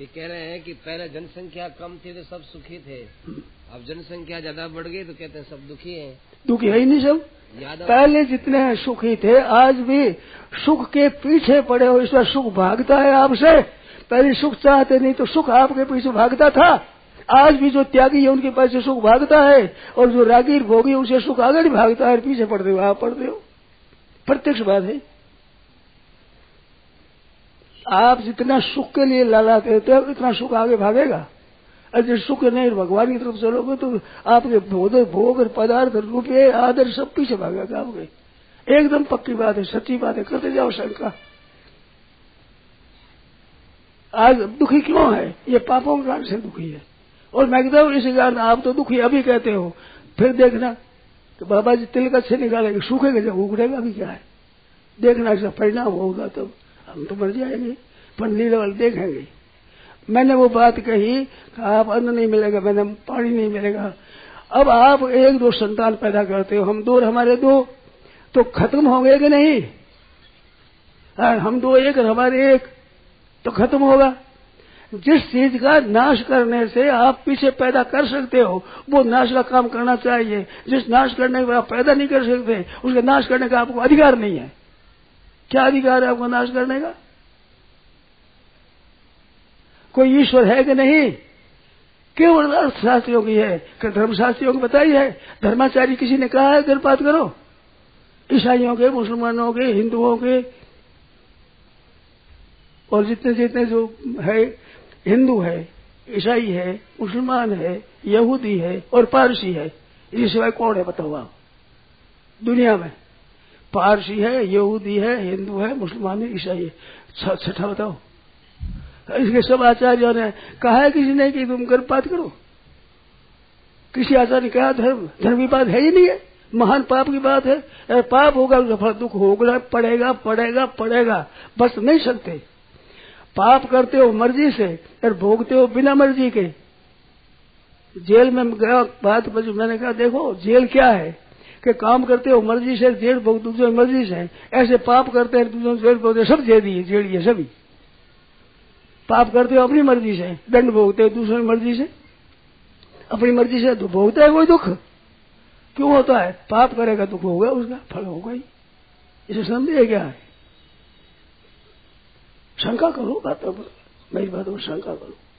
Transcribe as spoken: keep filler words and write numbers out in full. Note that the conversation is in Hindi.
ये कह रहे हैं कि पहले जनसंख्या कम थी तो सब सुखी थे, अब जनसंख्या ज्यादा बढ़ गई तो कहते हैं सब दुखी हैं। दुखी है ही नहीं सब। पहले जितने सुखी थे आज भी सुख के पीछे पड़े हो, इसलिए सुख भागता है आपसे। पहले सुख चाहते नहीं तो सुख आपके पीछे भागता था। आज भी जो त्यागी है उनके पास से सुख भागता है, और जो रागी भोगी उसे सुख आगे नहीं भागता है, पीछे पड़ते हो आप पड़ते हो। प्रत्यक्ष बात है। आप जितना सुख के लिए लालाते थे इतना सुख आगे भागेगा। अगर सुख नहीं भगवान की तरफ चलोगे तो आपके भोग भोग पदार्थ रुपये आदर सब पीछे भागेगा आपके। एकदम पक्की बात है, सच्ची बात है, करते जाओ शंका। आज दुखी क्यों है? ये पापों के कारण से दुखी है। और मैं कहता हूँ इसी कारण आप तो दुखी अभी कहते हो, फिर देखना तो बाबा जी तिलक अच्छे निकालेंगे, सूखेगा जब उगड़ेगा भी क्या है, देखना इसका परिणाम होगा तब हम तो मर जाएंगे, पर लीला देखेंगे। मैंने वो बात कही, आप अन्न नहीं मिलेगा, मैंने पानी नहीं मिलेगा। अब आप एक दो संतान पैदा करते हो, हम दो और हमारे दो, तो खत्म हो गए कि नहीं? हम दो एक और हमारे एक, तो खत्म होगा। जिस चीज का नाश करने से आप पीछे पैदा कर सकते हो वो नाश का काम करना चाहिए। जिस नाश करने का आप पैदा नहीं कर सकते उसके नाश करने का आपको अधिकार नहीं है। क्या अधिकार है आपको नाश करने का? कोई ईश्वर है कि नहीं? केवल अर्थशास्त्रियों की है कि धर्मशास्त्रियों को बताई है? धर्माचार्य किसी ने कहा है गर्भपात करो? ईसाइयों के, मुसलमानों के, हिंदुओं के और जितने जितने जो है, हिंदू है, ईसाई है, मुसलमान है, यहूदी है और पारसी है, इसी सिवाय कौन है बताओ आप दुनिया में? पारसी है, यहूदी है, हिंदू है, मुसलमान है, ईसाई है, छठा बताओ। इसके सब आचार्यों ने कहा है किसी ने कि तुम गर्भपात करो? किसी आचार्य ने कहा धर्म धर्म की बात है ही नहीं है, महान पाप की बात है। अगर पाप होगा तो फल दुख होगा, पड़ेगा पड़ेगा पड़ेगा, बच नहीं सकते। पाप करते हो मर्जी से और भोगते हो बिना मर्जी के। जेल में गया बात मैंने कहा देखो जेल क्या है कि काम करते हो मर्जी से, जेल भोग दूसरे मर्जी से। ऐसे पाप करते हैं दूसरों जेल भोगते, सब जेल ही जेल ही सभी। पाप करते हो अपनी मर्जी से, दंड भोगते हो दूसरों की मर्जी से। अपनी मर्जी से तो भोगता है कोई दुख क्यों होता है? पाप करेगा दुख होगा, उसका फल होगा ही। इसे समझे क्या है? शंका करो बातों पर, मेरी बातों पर शंका करो।